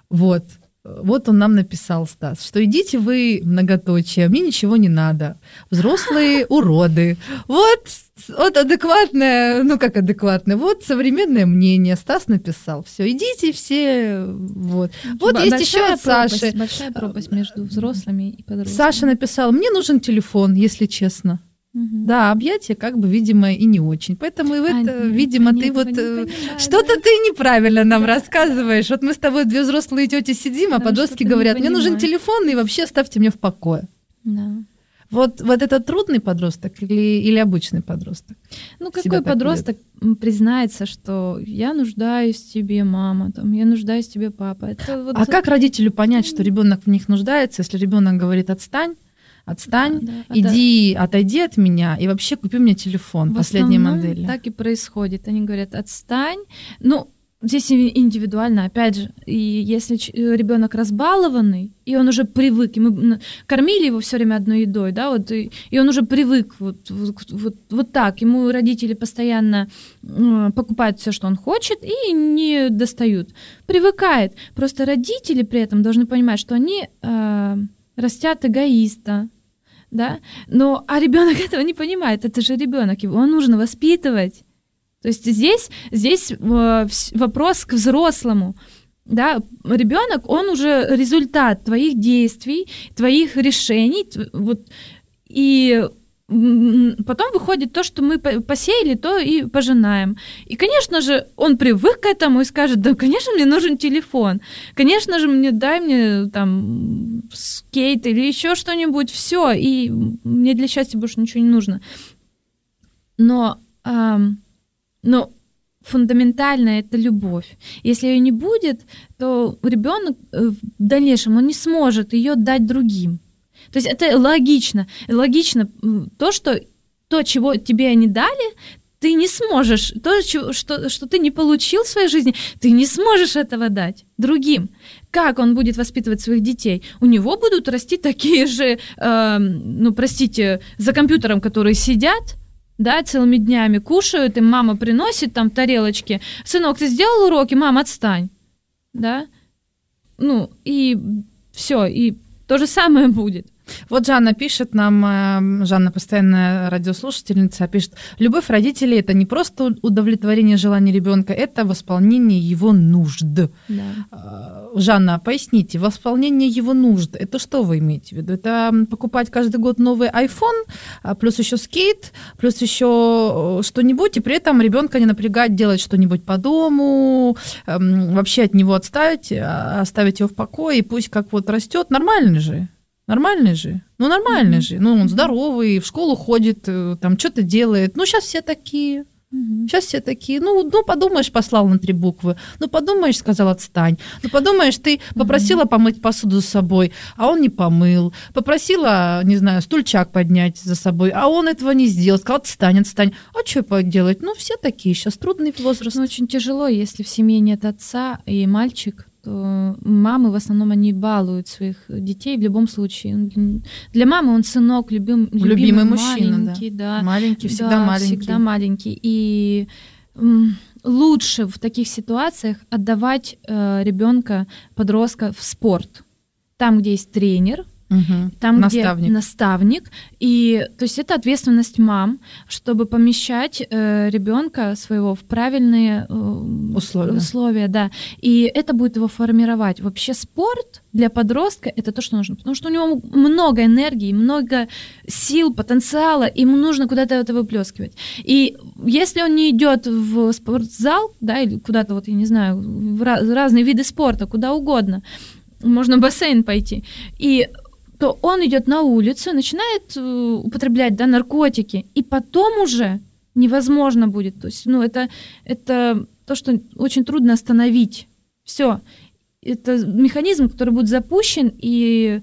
Вот. Вот он нам написал, Стас, что идите вы, многоточие, мне ничего не надо. Взрослые уроды. Вот, вот адекватное, ну как адекватное, вот современное мнение. Стас написал. Все, идите все. Вот, вот Б- есть еще от пропасть, Саши. Большая пропасть между взрослыми и подростками. Саша написал, мне нужен телефон, если честно. Угу. Да, объятия как бы, видимо, и не очень. Поэтому, и в это, они, видимо, они ты вот что-то ты неправильно нам рассказываешь. Вот мы с тобой две взрослые тети сидим, а да, подростки говорят, мне нужен телефон, и вообще оставьте меня в покое. Да. Вот, вот это трудный подросток или, или обычный подросток? Ну, какой подросток ведет? Признается, что я нуждаюсь в тебе, мама, там, я нуждаюсь в тебе, папа. Это вот... А как родителю понять, что ребенок в них нуждается, если ребенок говорит отстань? Отстань, да, да. иди, да. отойди от меня и вообще купи мне телефон, в последней модели. Так и происходит. Они говорят, отстань. Ну, здесь индивидуально, опять же, и если ребенок разбалованный, и он уже привык, и мы кормили его все время одной едой, да, вот, и, и он уже привык вот, вот, вот, вот так, ему родители постоянно покупают все, что он хочет, и не достают. Привыкает. Просто родители при этом должны понимать, что они э, растят эгоиста. Да? Но, а ребенок этого не понимает, это же ребенок, его нужно воспитывать. То есть здесь, здесь э, вопрос к взрослому. Да? Ребенок, он уже результат твоих действий, твоих решений. Вот, и потом выходит то, что мы посеяли, то и пожинаем. И, конечно же, он привык к этому и скажет, да, конечно, мне нужен телефон. Конечно же, мне дай мне там скейт или еще что-нибудь, все, и мне для счастья больше ничего не нужно. Но, эм, но фундаментально это любовь. Если ее не будет, то ребенок в дальнейшем он не сможет ее дать другим. То есть это логично. Логично то, что то, чего тебе они дали, ты не сможешь. То, что, что ты не получил в своей жизни, ты не сможешь этого дать другим. Как он будет воспитывать своих детей? У него будут расти такие же, э, ну, простите, за компьютером, которые сидят, да, целыми днями кушают, им мама приносит там тарелочки. Сынок, ты сделал уроки? Мам, отстань. Да? Ну, и все, и то же самое будет. Вот Жанна пишет нам, Жанна постоянная радиослушательница, пишет, любовь родителей – это не просто удовлетворение желаний ребенка, это восполнение его нужд. Да. Жанна, поясните, восполнение его нужд – это что вы имеете в виду? Это покупать каждый год новый iPhone, плюс еще скейт, плюс еще что-нибудь, и при этом ребенка не напрягать делать что-нибудь по дому, вообще от него отставить, оставить его в покое, и пусть как вот растет, нормально же. Нормальный же? Ну, нормальный mm-hmm. же. Ну, он здоровый, в школу ходит, там что-то делает. Ну, сейчас все такие. Mm-hmm. Сейчас все такие. Ну, ну, подумаешь, послал на три буквы. Ну, подумаешь, сказал, отстань. Ну, подумаешь, ты попросила mm-hmm. помыть посуду с собой, а он не помыл. Попросила, не знаю, стульчак поднять за собой, а он этого не сделал. Сказал, отстань, отстань. А что поделать? Ну, все такие. Сейчас трудный возраст. Ну, очень тяжело, если в семье нет отца и мальчик, то мамы в основном они балуют своих детей в любом случае. Для мамы он сынок, любим, любимый, любимый мужчина, маленький, да. да. Маленький, всегда да, маленький. Всегда маленький. И м, лучше в таких ситуациях отдавать э, ребенка, подростка в спорт. Там, где есть тренер, угу. там, наставник. где наставник. И, то есть это ответственность мам, чтобы помещать э, ребенка своего в правильные э, условия. условия, да. И это будет его формировать. Вообще спорт для подростка это то, что нужно, потому что у него много энергии, много сил, потенциала, и ему нужно куда-то это выплескивать. И если он не идет в спортзал, да, или куда-то вот я не знаю, в разные виды спорта, куда угодно, можно в бассейн пойти, и то он идет на улицу, начинает употреблять, да, наркотики, и потом уже невозможно будет. То есть, ну, это, это то, что очень трудно остановить. Все. Это механизм, который будет запущен, и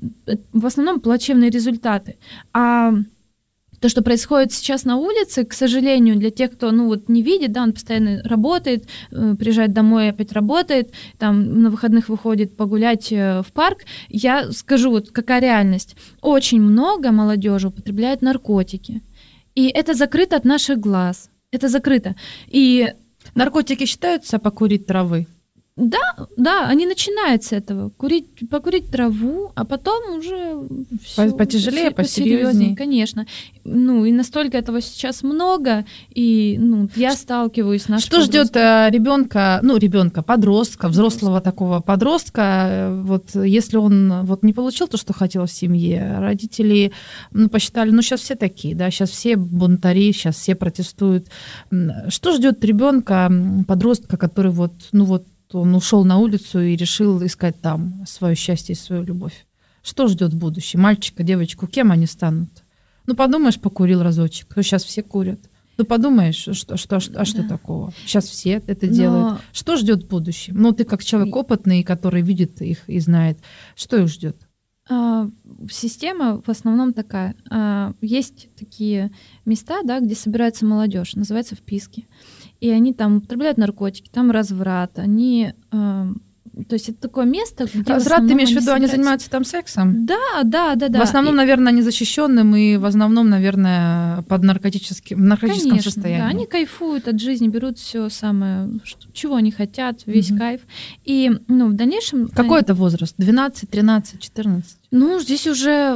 в основном плачевные результаты. А то, что происходит сейчас на улице, к сожалению, для тех, кто, ну, вот не видит, да, он постоянно работает, приезжает домой, опять работает, там на выходных выходит погулять в парк, я скажу, вот какая реальность. Очень много молодежи употребляет наркотики, и это закрыто от наших глаз, это закрыто. И наркотики считаются покурить травы? Да, да, они начинают с этого. Курить, покурить траву, а потом уже всё, потяжелее, посерьезнее. Конечно. Ну, и настолько этого сейчас много, и ну, я сталкиваюсь с нашей Что ждет ребенка, ну, ребенка, подростка, взрослого такого подростка, вот если он вот не получил то, что хотел в семье, родители ну, посчитали, ну, сейчас все такие, да, сейчас все бунтари, сейчас все протестуют. Что ждет ребенка, подростка, который вот, ну, вот, он ушел на улицу и решил искать там свое счастье и свою любовь? Что ждет в будущем? Мальчика, девочку, кем они станут? Ну, подумаешь, покурил разочек. Сейчас все курят. Ну, подумаешь, что, что, что, а что да. такого? Сейчас все это Но... делают. Что ждет в будущем? Ну, ты как человек опытный, который видит их и знает, что их ждет? Система в основном такая. Есть такие места, да, где собирается молодежь, называется вписки. И они там употребляют наркотики, там разврат, они... Э, то есть это такое место, где... Разврат, ты имеешь в виду, они занимаются там сексом? Да, да, да, да. В основном, и... наверное, незащищенным и в основном, наверное, под наркотическим, наркотическом Конечно, состоянии. Да, они кайфуют от жизни, берут все самое, что, чего они хотят, весь mm-hmm. кайф. И ну, в дальнейшем... Какой они... это возраст? двенадцать, тринадцать, четырнадцать? Ну, здесь уже...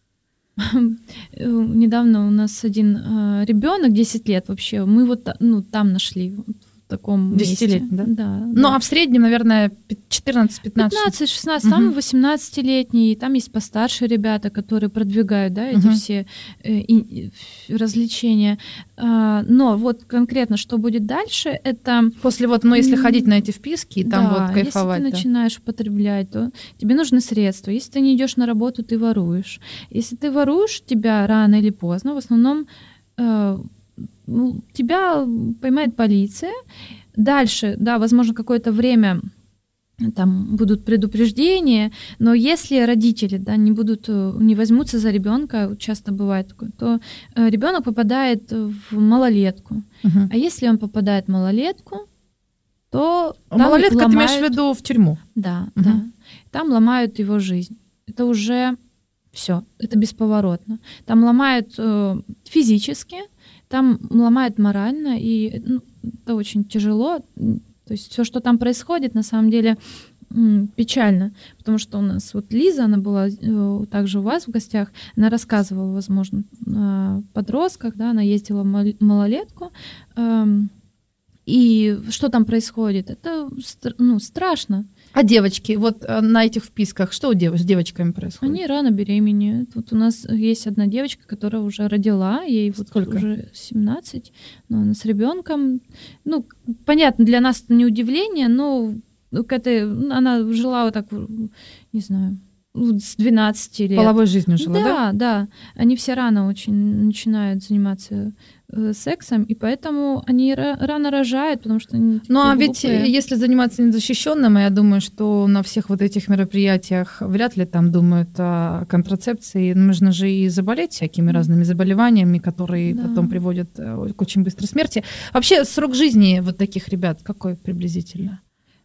Недавно у нас один э, ребенок, десять лет вообще, мы вот ну, там нашли, вот, в таком месте. десять лет, да? Да. Ну, да. А в среднем, наверное, четырнадцать-пятнадцать. пятнадцать-шестнадцать, угу. Там восемнадцатилетние, там есть постарше ребята, которые продвигают, да, эти угу. все э, и, развлечения. А, но вот конкретно, что будет дальше, это... После вот, ну, если ходить на эти вписки и там да, вот кайфовать. Если ты да. начинаешь употреблять, то тебе нужны средства. Если ты не идешь на работу, ты воруешь. Если ты воруешь, тебя рано или поздно, в основном э, ну, тебя поймает полиция. Дальше, да, возможно, какое-то время там будут предупреждения, но если родители, да, не будут, не возьмутся за ребенка, часто бывает такое, то ребенок попадает в малолетку. Uh-huh. А если он попадает в малолетку, то малолетка ломают... ты имеешь в виду в тюрьму? Да, uh-huh. да. Там ломают его жизнь. Это уже все, это бесповоротно. Там ломают э, физически, там ломают морально, и ну, это очень тяжело. То есть все, что там происходит, на самом деле м, печально, потому что у нас вот Лиза, она была э, также у вас в гостях, она рассказывала, возможно, о подростках, да, она ездила в малолетку, э, и что там происходит, это ну, страшно. А девочки, вот на этих вписках, что у дев- с девочками происходит? Они рано беременеют. Вот у нас есть одна девочка, которая уже родила, ей вот Сколько? Уже семнадцать, но она с ребенком. Ну, понятно, для нас это не удивление, но к этой, она жила вот так, не знаю, с двенадцати лет. Половой жизнью жила, да? Да, да. Они все рано очень начинают заниматься сексом, и поэтому они ра- рано рожают, потому что они Ну, а ведь глупые. если заниматься незащищенным, я думаю, что на всех вот этих мероприятиях вряд ли там думают о контрацепции. Нужно же и заболеть всякими разными заболеваниями, которые да. потом приводят к очень быстрой смерти. Вообще, срок жизни вот таких ребят какой приблизительно?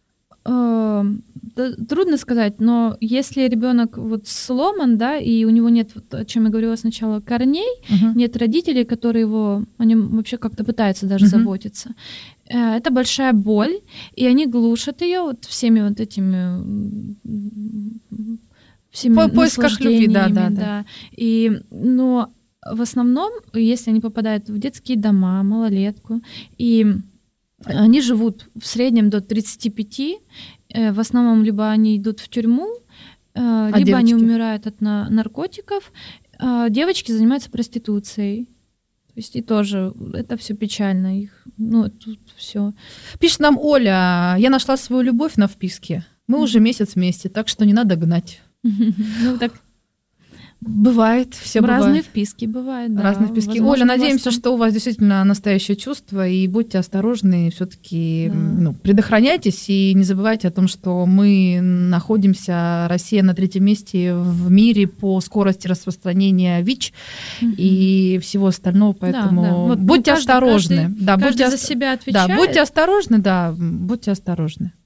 Трудно сказать, но если ребенок вот сломан, да, и у него нет, вот, о чем я говорила сначала, корней, uh-huh. нет родителей, которые его, они вообще как-то пытаются даже uh-huh. заботиться, это большая боль, и они глушат ее вот всеми вот этими всеми По поисках любви, да, да, да. да. И, но в основном, если они попадают в детские дома, малолетку, и они живут в среднем до тридцати пяти. В основном либо они идут в тюрьму, а либо девочки? Они умирают от наркотиков. Девочки занимаются проституцией. То есть и тоже это все печально. Их, ну, тут все. Пишет нам Оля: я нашла свою любовь на вписке. Мы mm-hmm. уже месяц вместе, так что не надо гнать. Ну так. Бывает, все бывает. Разные вписки бывают, да. Разные вписки. Возможно, Оля, надеемся, там... что у вас действительно настоящее чувство, и будьте осторожны, все-таки да. ну, предохраняйтесь и не забывайте о том, что мы находимся, Россия на третьем месте в мире по скорости распространения ВИЧ угу. и всего остального, поэтому да, да. Вот, будьте каждый, осторожны. Каждый, да, каждый будьте за себя отвечает. Да, будьте осторожны, да, будьте осторожны.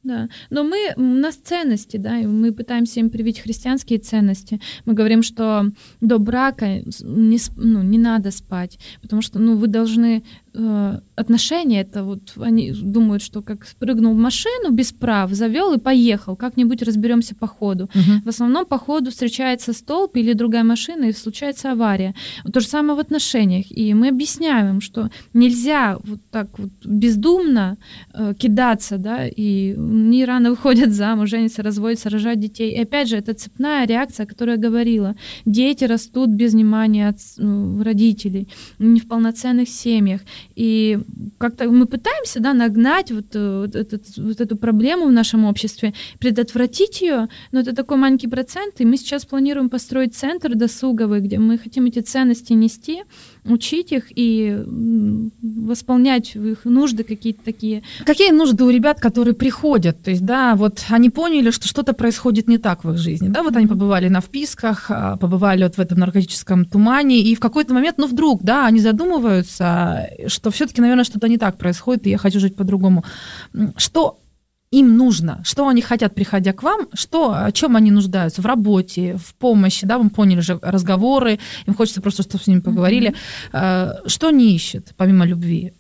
Да, но мы, у нас ценности, да, и мы пытаемся им привить христианские ценности. Мы говорим, что до брака не, ну, не надо спать, потому что, ну, вы должны... Э, отношения, это вот они думают, что как спрыгнул в машину без прав, завел и поехал, как-нибудь разберемся по ходу. Uh-huh. В основном по ходу встречается столб или другая машина, и случается авария. То же самое в отношениях. И мы объясняем им, что нельзя вот так вот бездумно э, кидаться, да, и не рано выходят замуж, женятся, разводятся, рожают детей. И опять же, это цепная реакция, о которой я говорила. Дети растут без внимания от, ну, родителей, не в полноценных семьях. И как-то мы пытаемся, да, нагнать вот, вот, этот, вот эту проблему в нашем обществе, предотвратить ее, но это такой маленький процент, и мы сейчас планируем построить центр досуговый, где мы хотим эти ценности нести, учить их и восполнять их нужды какие-то такие. Какие нужды у ребят, которые приходят? То есть, да, вот они поняли, что что-то происходит не так в их жизни, да, вот они побывали на вписках, побывали вот в этом наркотическом тумане, и в какой-то момент, ну, вдруг, да, они задумываются, что все-таки, наверное, что-то не так происходит, и я хочу жить по-другому. Что им нужно, что они хотят, приходя к вам, что, о чем они нуждаются в работе, в помощи, да, вы поняли же, разговоры, им хочется просто, чтобы с ними поговорили. Mm-hmm. Что они ищут, помимо любви?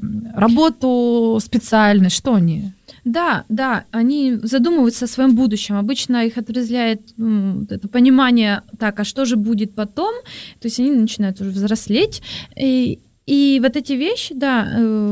Работу, специальность, что они? Да, да, они задумываются о своем будущем. Обычно их отрезвляет ну, это понимание, так, а что же будет потом? То есть они начинают уже взрослеть, и И вот эти вещи, да,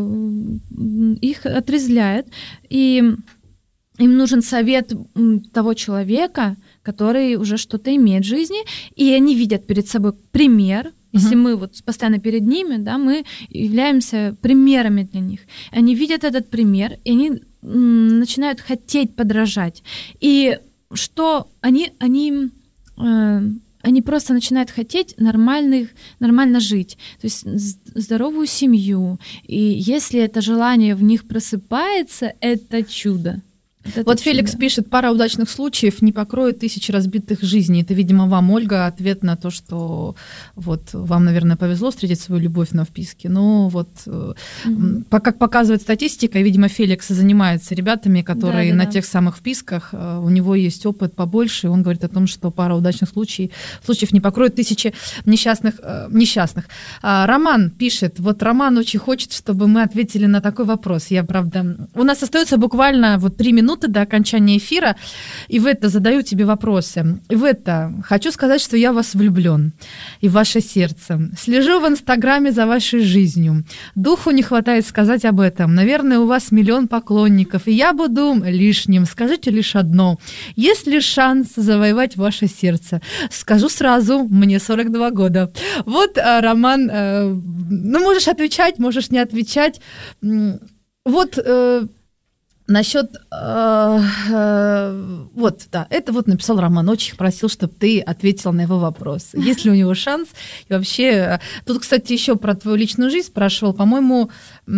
их отрезвляют, и им нужен совет того человека, который уже что-то имеет в жизни, и они видят перед собой пример. Если uh-huh. мы вот постоянно перед ними, да, мы являемся примерами для них. Они видят этот пример, и они начинают хотеть подражать. И что они... они Они просто начинают хотеть нормальных, нормально жить, то есть здоровую семью. И если это желание в них просыпается, это чудо. Вот, вот Феликс чудо. Пишет, пара удачных случаев не покроет тысячи разбитых жизней. Это, видимо, вам, Ольга, ответ на то, что вот вам, наверное, повезло встретить свою любовь на вписке. Но вот, mm-hmm. как показывает статистика, видимо, Феликс занимается ребятами, которые да, да, на да. тех самых вписках, у него есть опыт побольше, и он говорит о том, что пара удачных случаев, случаев не покроет тысячи несчастных. несчастных. А Роман пишет, вот Роман очень хочет, чтобы мы ответили на такой вопрос. Я, правда, у нас остается буквально вот три минуты до окончания эфира, и в это задаю тебе вопросы. И в это хочу сказать, что я в вас влюблен, и в ваше сердце. Слежу в Инстаграме за вашей жизнью. Духу не хватает сказать об этом. Наверное, у вас миллион поклонников, и я буду лишним. Скажите лишь одно. Есть ли шанс завоевать ваше сердце? Скажу сразу, мне сорок два года. Вот, Роман, ну, можешь отвечать, можешь не отвечать. Вот... Насчет, э, э, вот, да, это вот написал Роман, очень просил, чтобы ты ответила на его вопрос. Есть ли у него шанс? И вообще, тут, кстати, еще про твою личную жизнь спрашивал, по-моему,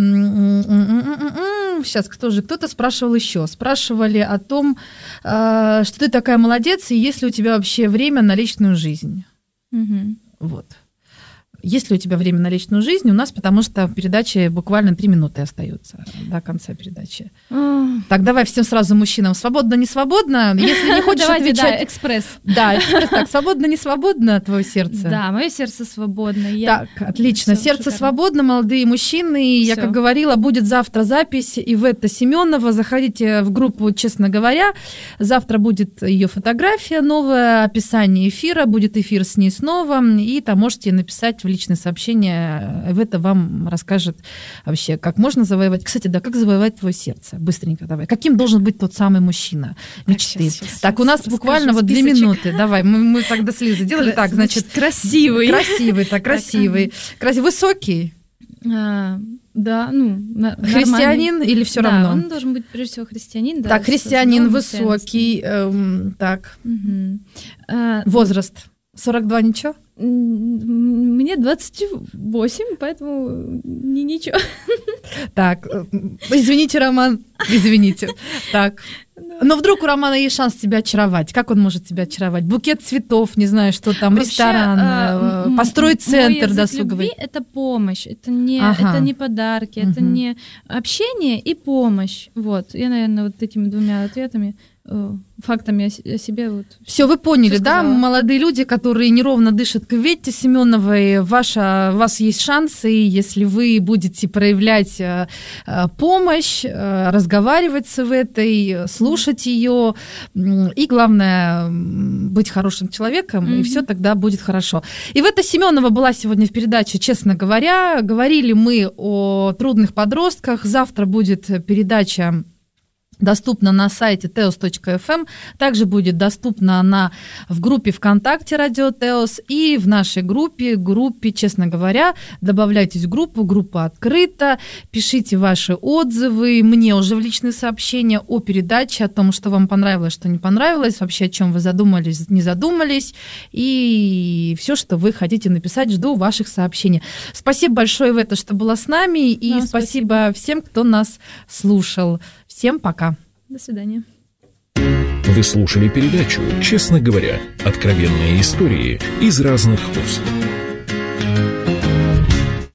сейчас кто же, кто-то спрашивал еще, спрашивали о том, э, что ты такая молодец, и есть ли у тебя вообще время на личную жизнь? Mm-hmm. Вот. Есть ли у тебя время на личную жизнь? У нас, потому что в передаче буквально три минуты остается до конца передачи. Oh. Так, давай всем сразу мужчинам. Свободно, не свободно? Если не хочешь Давайте, отвечать... Да, экспресс. Да, экспресс. Так, свободно, не свободно твое сердце? Да, мое сердце свободно. Я... Так, отлично. Всё сердце шикарно. Свободно, молодые мужчины. Я, Всё. Как говорила, будет завтра запись Иветта Семенова. Заходите в группу «Честно говоря». Завтра будет ее фотография новая, описание эфира, будет эфир с ней снова. И там можете написать в личное сообщение. Иветта вам расскажет вообще, как можно завоевать. Кстати, да, как завоевать твое сердце? Быстренько давай. Каким должен быть тот самый мужчина мечты? Так, сейчас, сейчас, так, у нас расскажу, буквально вот две минуты. Давай, мы, мы тогда с Лизой делали. Так, значит, красивый. Красивый, так, красивый. Красивый, высокий. А, да, ну, христианин нормальный. Или все да, равно? Он должен быть прежде всего христианин. Да, так, христианин высокий. Эм, так. Угу. А, возраст. сорок два ничего? Мне двадцать восемь, поэтому ничего. Так, извините, Роман, извините. Так. Но вдруг у Романа есть шанс тебя очаровать. Как он может тебя очаровать? Букет цветов, не знаю, что там, вообще, ресторан, э, построить центр досуговый. Это помощь, это не, ага. это не подарки, угу. это не общение и помощь. Вот, я, наверное, вот этими двумя ответами, фактами о себе. Вот все, вы поняли, да, молодые люди, которые неровно дышат к Ветте Семеновой, ваша, у вас есть шансы, если вы будете проявлять э, помощь, э, разговаривать с Веттой, слушать ее, и главное, быть хорошим человеком, mm-hmm. и все тогда будет хорошо. И Ветта Семенова была сегодня в передаче «Честно говоря». Говорили мы о трудных подростках. Завтра будет передача доступна на сайте теос точка эф эм, также будет доступна она в группе ВКонтакте Радио Теос и в нашей группе, группе «Честно говоря». Добавляйтесь в группу, группа открыта, пишите ваши отзывы, мне уже в личные сообщения о передаче, о том, что вам понравилось, что не понравилось, вообще о чем вы задумались, не задумались, и все, что вы хотите написать, жду ваших сообщений. Спасибо большое, Ветта, что была с нами, и да, спасибо, спасибо всем, кто нас слушал. Всем пока. До свидания. Вы слушали передачу «Честно говоря». Откровенные истории из разных уст.